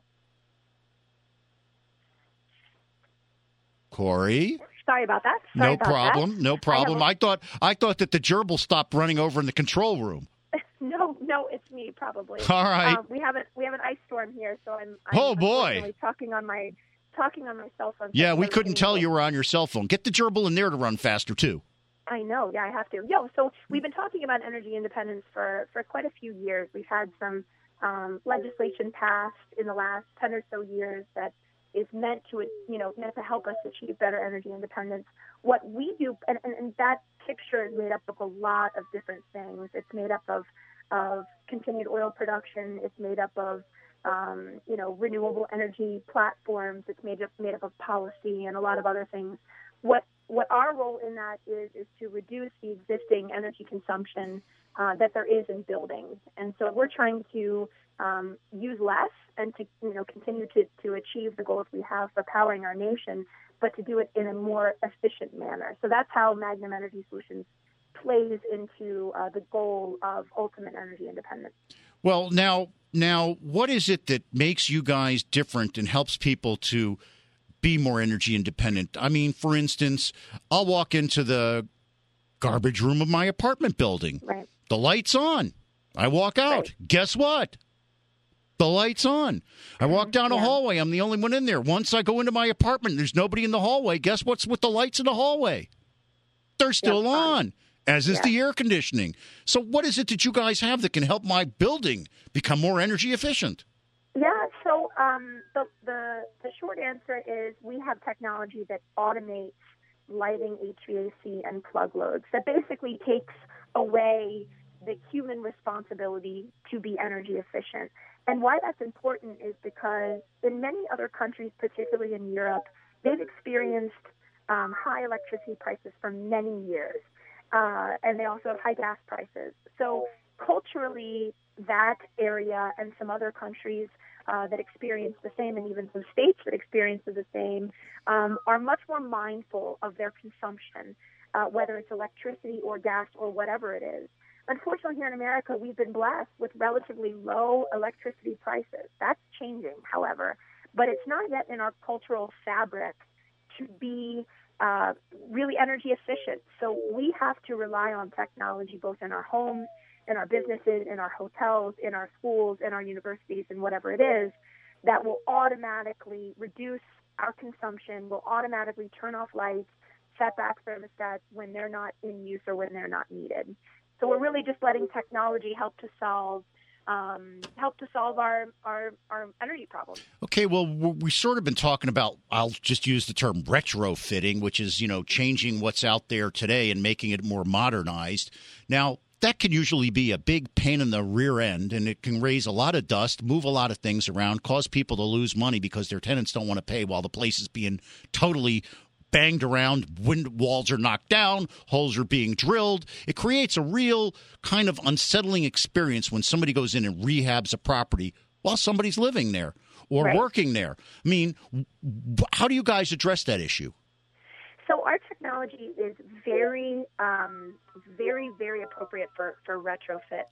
B: Corey?
N: Sorry about that. Sorry
B: no
N: about
B: problem.
N: That.
B: No problem.
N: I,
B: I thought I thought that the gerbil stopped running over in the control room.
N: No, no, it's me probably.
B: All right.
N: Um, we have a we have an ice storm here, so I'm. I'm
B: oh boy.
N: Talking on my talking on my cell phone.
B: Yeah, we couldn't tell you were on your cell phone. Get the gerbil in there to run faster too.
N: I know. Yeah, I have to. Yo, so we've been talking about energy independence for for quite a few years. We've had some um, legislation passed in the last ten or so years that is meant to, you know, meant to help us achieve better energy independence. What we do, and, and, and that picture is made up of a lot of different things. It's made up of, of continued oil production. It's made up of, um, you know, renewable energy platforms. It's made up, made up of policy and a lot of other things. What what our role in that is, is to reduce the existing energy consumption uh, that there is in buildings. And so we're trying to um, use less and to, you know, continue to, to achieve the goals we have for powering our nation, but to do it in a more efficient manner. So that's how Magnum Energy Solutions plays into uh, the goal of ultimate energy independence.
B: Well, now, now, what is it that makes you guys different and helps people to be more energy independent? I mean, for instance, I'll walk into the garbage room of my apartment building.
N: Right.
B: The light's on. I walk out. Right. Guess what? The light's on. I walk down a yeah. hallway. I'm the only one in there. Once I go into my apartment, there's nobody in the hallway. Guess what's with the lights in the hallway? They're still yep. on, as is yeah. the air conditioning. So what is it that you guys have that can help my building become more energy efficient?
N: Yeah, so um, the, the the short answer is we have technology that automates lighting, H V A C, and plug loads. That basically takes away the human responsibility to be energy efficient. And why that's important is because in many other countries, particularly in Europe, they've experienced um, high electricity prices for many years. Uh, and they also have high gas prices. So culturally, that area and some other countries uh, that experience the same, and even some states that experience the same, um, are much more mindful of their consumption, uh, whether it's electricity or gas or whatever it is. Unfortunately, here in America, we've been blessed with relatively low electricity prices. That's changing, however, but it's not yet in our cultural fabric to be uh, really energy efficient. So we have to rely on technology both in our homes, in our businesses, in our hotels, in our schools, in our universities, and whatever it is, that will automatically reduce our consumption, will automatically turn off lights, set back thermostats when they're not in use or when they're not needed. So we're really just letting technology help to solve um, help to solve our, our, our energy problems.
B: Okay, well, we've sort of been talking about, I'll just use the term retrofitting, which is, you know, changing what's out there today and making it more modernized. Now, that can usually be a big pain in the rear end, and it can raise a lot of dust, move a lot of things around, cause people to lose money because their tenants don't want to pay while the place is being totally banged around, wind walls are knocked down, holes are being drilled. It creates a real kind of unsettling experience when somebody goes in and rehabs a property while somebody's living there or
N: Right.
B: working there. I mean, how do you guys address that issue?
N: So our technology is very, um, very, very appropriate for, for retrofits.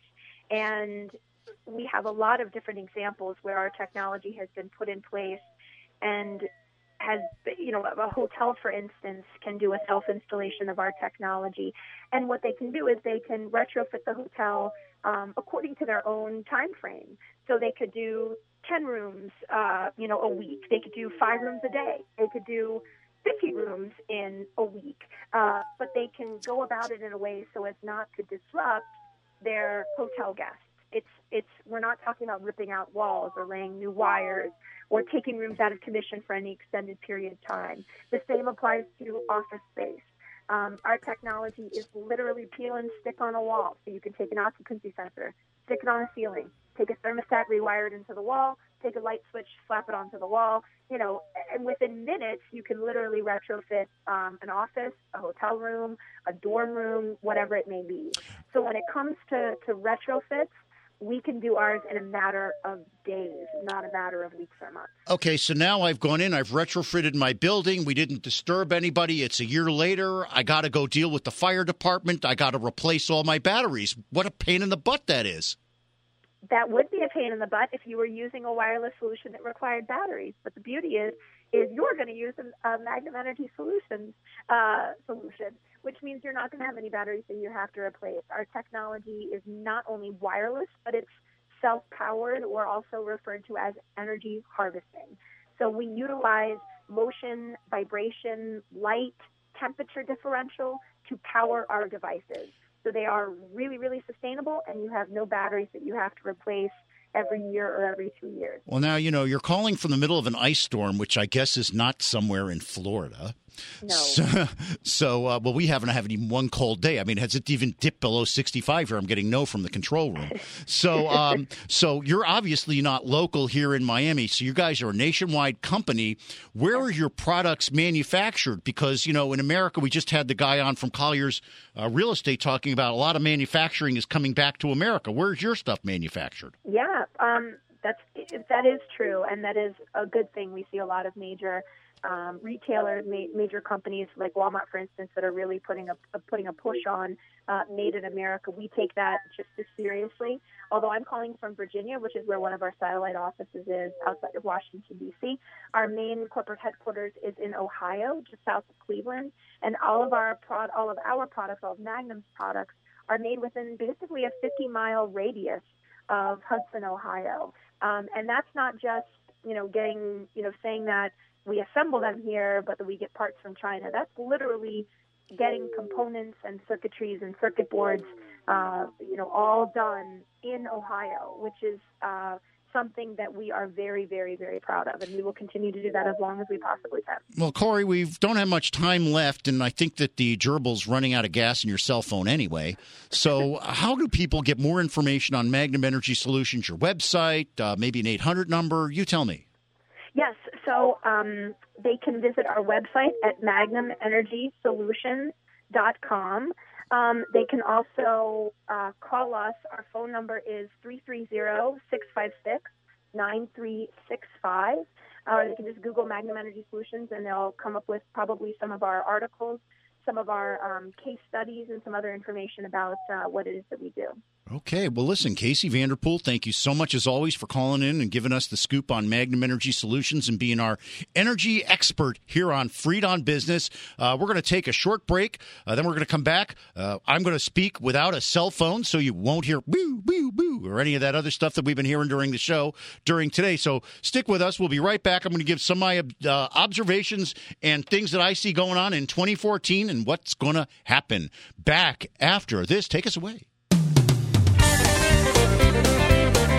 N: And we have a lot of different examples where our technology has been put in place and has, you know, a hotel, for instance, can do a self-installation of our technology. And what they can do is they can retrofit the hotel um, according to their own time frame. So they could do ten rooms, uh, you know, a week. They could do five rooms a day. They could do fifty rooms in a week. Uh, but they can go about it in a way so as not to disrupt their hotel guests. It's, it's, we're not talking about ripping out walls or laying new wires or taking rooms out of commission for any extended period of time. The same applies to office space. Um, our technology is literally peel and stick on a wall. So you can take an occupancy sensor, stick it on a ceiling, take a thermostat, rewire it into the wall, take a light switch, slap it onto the wall, you know, and within minutes, you can literally retrofit um, an office, a hotel room, a dorm room, whatever it may be. So when it comes to, to retrofits, we can do ours in a matter of days, not a matter of weeks or months.
B: Okay, so now I've gone in, I've retrofitted my building. We didn't disturb anybody. It's a year later. I got to go deal with the fire department. I got to replace all my batteries. What a pain in the butt that is.
N: That would be a pain in the butt if you were using a wireless solution that required batteries. But the beauty is, is you're going to use a, a Magnum Energy Solutions uh, solution, which means you're not going to have any batteries that you have to replace. Our technology is not only wireless, but it's self-powered, or also referred to as energy harvesting. So we utilize motion, vibration, light, temperature differential to power our devices. So they are really, really sustainable, and you have no batteries that you have to replace every year or every two years.
B: Well, now, you know, you're calling from the middle of an ice storm, which I guess is not somewhere in Florida.
N: No.
B: So, so uh, well, we haven't had even one cold day. I mean, has it even dipped below sixty-five here? I'm getting no from the control room. So, um, so you're obviously not local here in Miami. So you guys are a nationwide company. Where are your products manufactured? Because, you know, in America, we just had the guy on from Collier's uh, Real Estate talking about a lot of manufacturing is coming back to America. Where's your stuff manufactured?
N: Yeah, um, that's that is true, and that is a good thing. We see a lot of major um, retailers, ma- major companies like Walmart, for instance, that are really putting a, a putting a push on uh, Made in America. We take that just as seriously. Although I'm calling from Virginia, which is where one of our satellite offices is, outside of Washington, D C. Our main corporate headquarters is in Ohio, just south of Cleveland, and all of our pro- all of our products, all of Magnum's products, are made within basically a fifty mile radius of Hudson, Ohio. Um, and that's not just, you know, getting, you know, saying that we assemble them here, but that we get parts from China. That's literally getting components and circuitries and circuit boards, uh, you know, all done in Ohio, which is uh, something that we are very, very, very proud of, and we will continue to do that as long as we possibly can.
B: Well, Corey, we don't have much time left, and I think that the gerbil's running out of gas in your cell phone anyway. So how do people get more information on Magnum Energy Solutions, your website, uh, maybe an eight hundred number? You tell me.
N: Yes, so um, they can visit our website at magnum energy solutions dot com. Um, they can also uh, call us. Our phone number is three three zero, six five six, nine three six five. Or they can just Google Magnum Energy Solutions, and they'll come up with probably some of our articles, some of our um, case studies, and some other information about uh, what it is that we do.
B: Okay. Well, listen, Casey Vanderpool, thank you so much, as always, for calling in and giving us the scoop on Magnum Energy Solutions and being our energy expert here on Freed on Business. Uh, we're going to take a short break. Uh, then we're going to come back. Uh, I'm going to speak without a cell phone, so you won't hear boo, boo, boo, or any of that other stuff that we've been hearing during the show during today. So stick with us. We'll be right back. I'm going to give some of my uh, observations and things that I see going on in twenty fourteen and what's going to happen. Back after this. Take us away.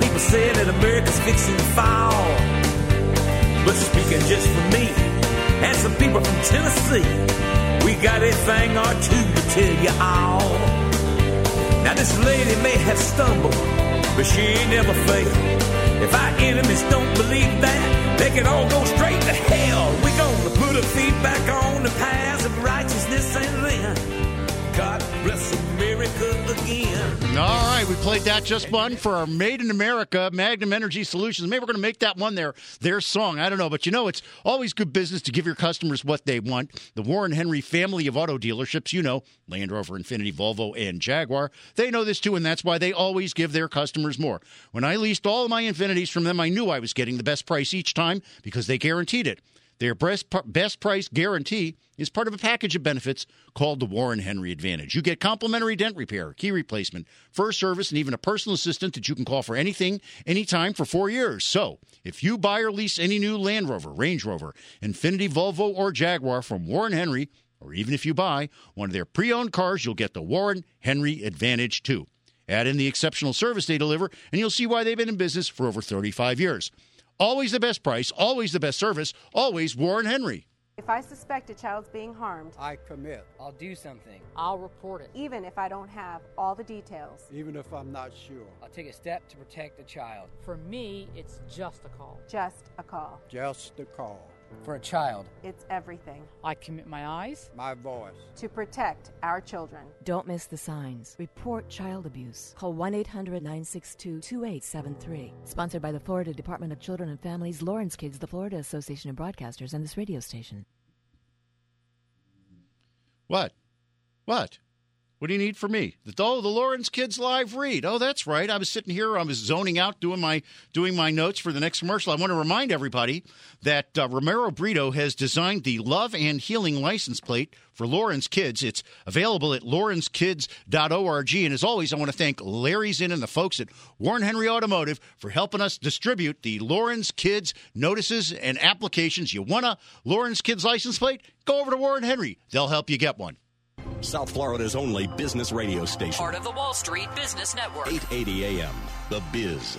M: people say that America's fixing to fall. But speaking just for me and some people from Tennessee, we got a thing or two to tell you all. Now this lady may have stumbled, but she ain't never failed. If our enemies don't believe that, they can all go straight to hell. We're gonna put our feet back on the paths of righteousness and then God bless America again.
B: All right, we played that just one for our Made in America Magnum Energy Solutions. Maybe we're going to make that one their, their song. I don't know, but you know, it's always good business to give your customers what they want. The Warren Henry family of auto dealerships, you know, Land Rover, Infiniti, Volvo, and Jaguar, they know this too, and that's why they always give their customers more. When I leased all of my Infinitis from them, I knew I was getting the best price each time because they guaranteed it. Their best, best price guarantee is part of a package of benefits called the Warren Henry Advantage. You get complimentary dent repair, key replacement, first service, and even a personal assistant that you can call for anything, anytime for four years. So, if you buy or lease any new Land Rover, Range Rover, Infiniti, Volvo, or Jaguar from Warren Henry, or even if you buy one of their pre-owned cars, you'll get the Warren Henry Advantage too. Add in the exceptional service they deliver, and you'll see why they've been in business for over thirty-five years. Always the best price, always the best service, always Warren Henry.
C: If I suspect a child's being harmed,
D: I commit.
E: I'll do something.
F: I'll report it.
C: even if I don't have all the details.
D: Even if I'm not sure.
E: I'll take a step to protect the child.
F: For me, it's just a call.
C: Just a call.
D: Just a call.
E: For a child.
C: It's everything.
F: I commit my eyes.
D: My voice.
C: To protect our children.
G: Don't miss the signs. Report child abuse. Call one eight hundred nine six two two eight seven three. Sponsored by the Florida Department of Children and Families, Lawrence Kids, the Florida Association of Broadcasters, and this radio station.
B: What? What? What do you need from me? The, oh, the Lawrence Kids live read. Oh, that's right. I was sitting here. I was zoning out, doing my doing my notes for the next commercial. I want to remind everybody that uh, Romero Brito has designed the Love and Healing license plate for Lawrence Kids. It's available at lawrence kids dot org. And as always, I want to thank Larry Zinn and the folks at Warren Henry Automotive for helping us distribute the Lawrence Kids notices and applications. You want a Lawrence Kids license plate? Go over to Warren Henry. They'll help you get one.
A: South Florida's only business radio station.
H: Part of the Wall Street Business Network.
A: eight eighty A M, The Biz.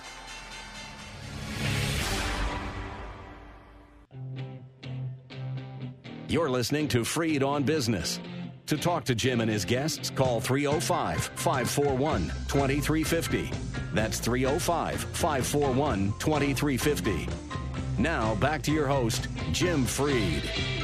A: You're listening to Freed on Business. To talk to Jim and his guests, call three oh five, five four one, two three five oh. That's three oh five, five four one, two three five oh. Now, back to your host, Jim Freed.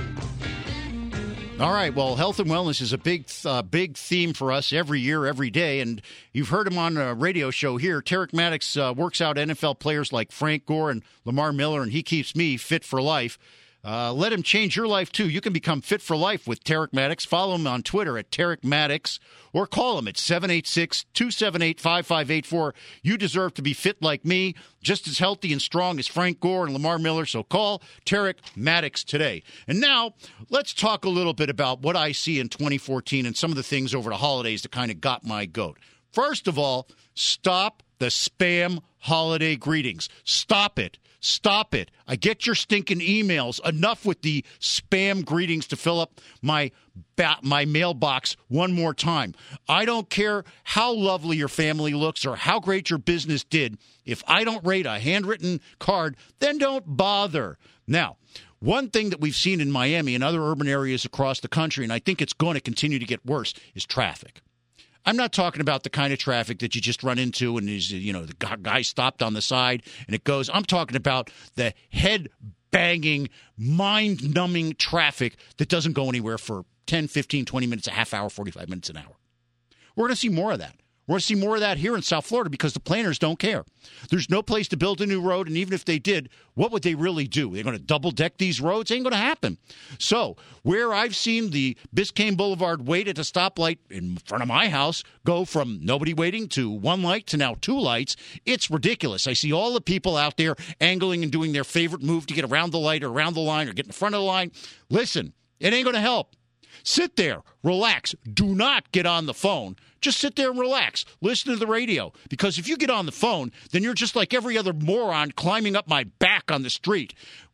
B: All right. Well, health and wellness is a big, uh, big theme for us every year, every day. And you've heard him on a radio show here. Tarek Maddox uh, works out N F L players like Frank Gore and Lamar Miller, and he keeps me fit for life. Uh, let him change your life, too. You can become fit for life with Tarek Maddox. Follow him on Twitter at Tarek Maddox or call him at seven eight six, two seven eight, five five eight four. You deserve to be fit like me, just as healthy and strong as Frank Gore and Lamar Miller. So call Tarek Maddox today. And now let's talk a little bit about what I see in twenty fourteen and some of the things over the holidays that kind of got my goat. First of all, stop the spam holiday greetings. Stop it. Stop it. I get your stinking emails. Enough with the spam greetings to fill up my ba- my mailbox one more time. I don't care how lovely your family looks or how great your business did. If I don't rate a handwritten card, then don't bother. Now, one thing that we've seen in Miami and other urban areas across the country, and I think it's going to continue to get worse, is traffic. I'm not talking about the kind of traffic that you just run into and is, you know, the guy stopped on the side and it goes. I'm talking about the head-banging, mind-numbing traffic that doesn't go anywhere for ten, fifteen, twenty minutes, a half hour, forty-five minutes, an hour. We're going to see more of that. We're going to see more of that here in South Florida because the planners don't care. There's no place to build a new road, and even if they did, what would they really do? They're going to double-deck these roads? Ain't going to happen. So where I've seen the Biscayne Boulevard wait at a stoplight in front of my house go from nobody waiting to one light to now two lights, it's ridiculous. I see all the people out there angling and doing their favorite move to get around the light or around the line or get in front of the line. Listen, it ain't going to help. Sit there, relax. Do not get on the phone. Just sit there and relax. Listen to the radio. Because if you get on the phone, then you're just like every other moron climbing up my back on the street.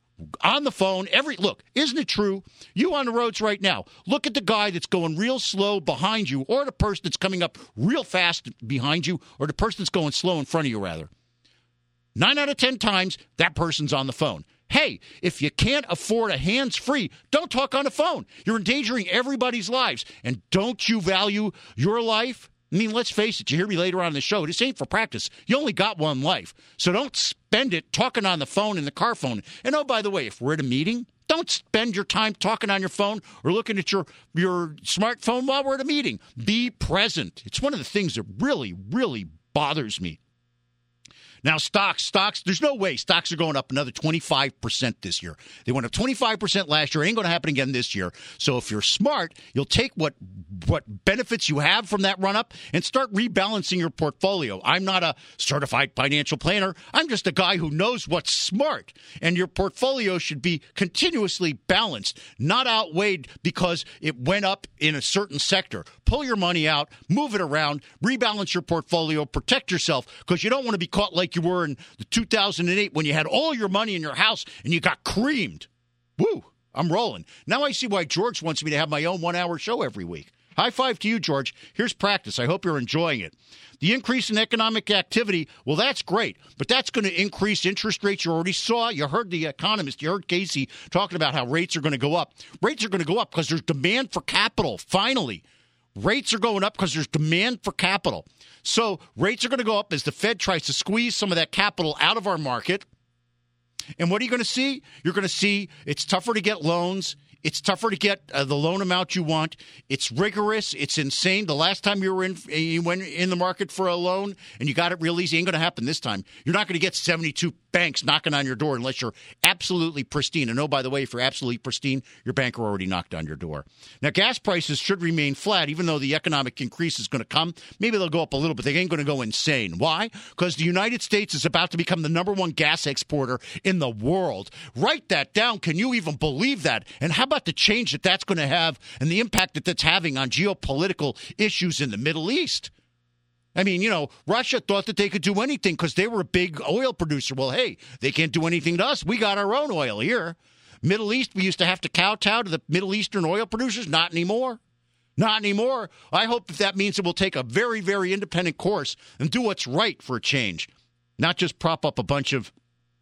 B: On the phone, every look, isn't it true? You on the roads right now, look at the guy that's going real slow behind you, or the person that's coming up real fast behind you, or the person that's going slow in front of you, rather. Nine out of ten times, that person's on the phone. Hey, if you can't afford a hands-free, don't talk on the phone. You're endangering everybody's lives. And don't you value your life? I mean, let's face it, you hear me later on in the show, this ain't for practice. You only got one life. So don't spend it talking on the phone in the car phone. And oh, by the way, if we're at a meeting, don't spend your time talking on your phone or looking at your, your smartphone while we're at a meeting. Be present. It's one of the things that really, really bothers me. Now, stocks, stocks, there's no way stocks are going up another twenty-five percent this year. They went up twenty-five percent last year. It ain't going to happen again this year. So if you're smart, you'll take what what benefits you have from that run-up and start rebalancing your portfolio. I'm not a certified financial planner. I'm just a guy who knows what's smart. And your portfolio should be continuously balanced, not outweighed because it went up in a certain sector. Pull your money out, move it around, rebalance your portfolio, protect yourself, because you don't want to be caught like you were in two thousand eight when you had all your money in your house and you got creamed. Woo, I'm rolling. Now I see why George wants me to have my own one-hour show every week. High five to you, George. Here's practice. I hope you're enjoying it. The increase in economic activity, well, that's great, but that's going to increase interest rates. You already saw, you heard the economist, you heard Casey talking about how rates are going to go up. Rates are going to go up because there's demand for capital, finally. Rates are going up because there's demand for capital. So rates are going to go up as the Fed tries to squeeze some of that capital out of our market. And what are you going to see? You're going to see it's tougher to get loans. It's tougher to get uh, the loan amount you want. It's rigorous. It's insane. The last time you were in, you went in the market for a loan and you got it real easy. Ain't going to happen this time. You're not going to get seventy-two banks knocking on your door unless you're absolutely pristine. And oh, by the way, if you're absolutely pristine, your banker already knocked on your door. Now, gas prices should remain flat, even though the economic increase is going to come. Maybe they'll go up a little, but they ain't going to go insane. Why? Because the United States is about to become the number one gas exporter in the world. Write that down. Can you even believe that? And how about the change that that's going to have and the impact that that's having on geopolitical issues in the Middle East? I mean, you know, Russia thought that they could do anything because they were a big oil producer. Well, hey, they can't do anything to us. We got our own oil here. Middle East, we used to have to kowtow to the Middle Eastern oil producers. Not anymore. Not anymore. I hope that that means that we'll take a very, very independent course and do what's right for a change, not just prop up a bunch of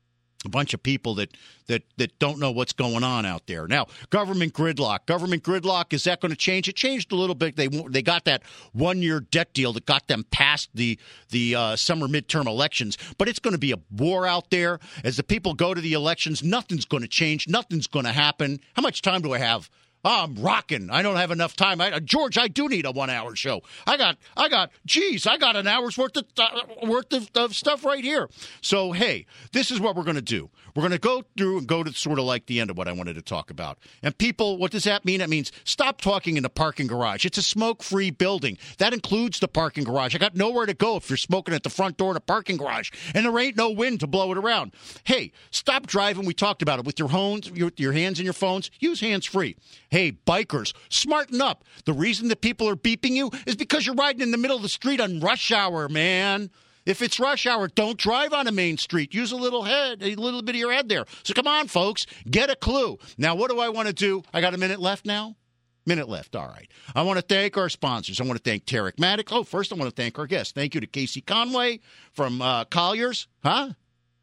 B: a bunch of people that, that, that don't know what's going on out there. Now, government gridlock. Government gridlock, is that going to change? It changed a little bit. They they got that one-year debt deal that got them past the, the uh, summer midterm elections. But it's going to be a war out there. As the people go to the elections, nothing's going to change. Nothing's going to happen. How much time do I have? Oh, I'm rocking. I don't have enough time. I, George, I do need a one-hour show. I got, I got, geez, I got an hour's worth of uh, worth of, of stuff right here. So, hey, this is what we're going to do. We're going to go through and go to sort of like the end of what I wanted to talk about. And people, what does that mean? That means stop talking in the parking garage. It's a smoke-free building. That includes the parking garage. I got nowhere to go if you're smoking at the front door of the parking garage, and there ain't no wind to blow it around. Hey, stop driving. We talked about it with your phones, your, your hands in your phones. Use hands-free. Hey, bikers, smarten up. The reason that people are beeping you is because you're riding in the middle of the street on rush hour, man. If it's rush hour, don't drive on a main street. Use a little head, a little bit of your head there. So come on, folks, get a clue. Now, what do I want to do? I got a minute left now? Minute left. All right. I want to thank our sponsors. I want to thank Tarek Maddox. Oh, first I want to thank our guests. Thank you to Casey Conway from uh, Colliers. Huh?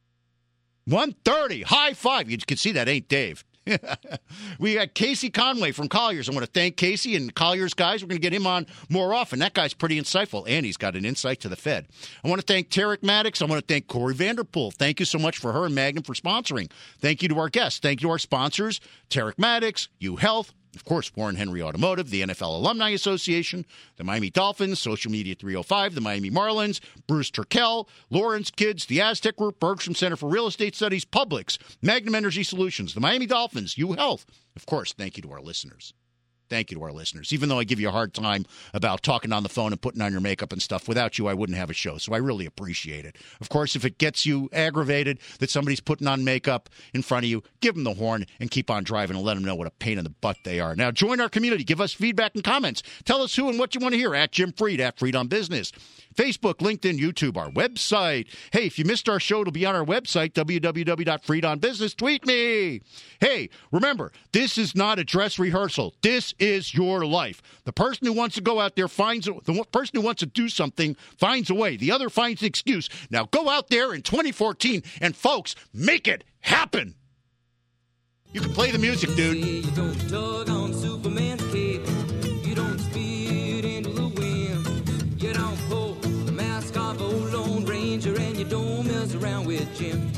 B: one thirty. High five. You can see that ain't Dave. We got Casey Conway from Colliers. I want to thank Casey and Colliers guys. We're going to get him on more often. That guy's pretty insightful, and he's got an insight to the Fed. I want to thank Tarek Maddox. I want to thank Corey Vanderpool. Thank you so much for her and Magnum for sponsoring. Thank you to our guests. Thank you to our sponsors, Tarek Maddox, U Health, of course, Warren Henry Automotive, the N F L Alumni Association, the Miami Dolphins, Social Media three oh five, the Miami Marlins, Bruce Turkel, Lawrence Kids, the Aztec Group, Bergstrom Center for Real Estate Studies, Publix, Magnum Energy Solutions, the Miami Dolphins, U Health. Of course, thank you to our listeners. Thank you to our listeners. Even though I give you a hard time about talking on the phone and putting on your makeup and stuff, without you, I wouldn't have a show. So I really appreciate it. Of course, if it gets you aggravated that somebody's putting on makeup in front of you, give them the horn and keep on driving and let them know what a pain in the butt they are. Now, join our community. Give us feedback and comments. Tell us who and what you want to hear at Jim Freed, at Freed on Business. Facebook, LinkedIn, YouTube, our website. Hey, if you missed our show, it'll be on our website, w w w dot freed on business. Tweet me. Hey, remember, this is not a dress rehearsal. This is your life. The person who wants to go out there finds, the person who wants to do something finds a way. The other finds an excuse. Now go out there in twenty fourteen and, folks, make it happen. You can play the music, dude.
O: You don't tug on Superman's cape. You don't speed into the wind. You don't pull the mask off old Lone Ranger, and you don't mess around with Jim.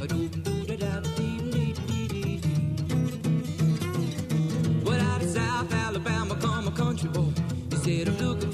O: Well, out of South Alabama come a country boy. He said, I'm looking